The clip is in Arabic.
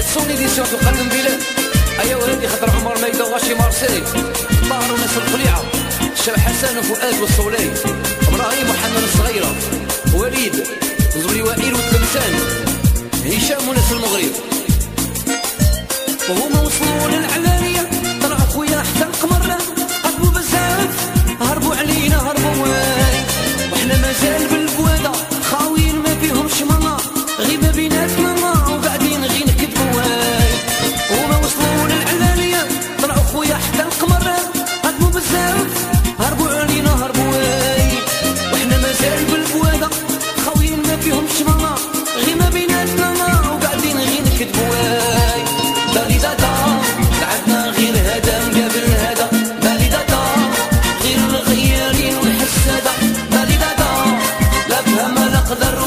سوني ديسيون تقدم بلاد ايا ولادي خاطر عمر ما يدوغاشي مارسيل طاهر وناس القليعه الشاب حسن وفؤاد والصولي ابراهيم وحنان الصغيره وليد زولي وائل والتمثال هشام وناس المغرب وهما وصلوا للعلانيه طلعوا خويا حتى القمر هربوا بزاف هربوا علينا هربوا وحنا مازال بالبواده خاويين ما فيهمش ماما غيبه بيناتنا وقاعدين غير نكذبوا هما وصلوا للعلانيه طلعوا خويا حتى القمر هربوا بزاف هربوا علينا هربوا وحنا مازال بالبواده خاويين ما فيهمش ماما غير ما بيناتنا وقاعدين غير نكذبوا بالي دادا لعبنا غير هذا مقابل هذا بالي دادا غير الغيارين والحسادة بالي دادا لا فهم لا قدر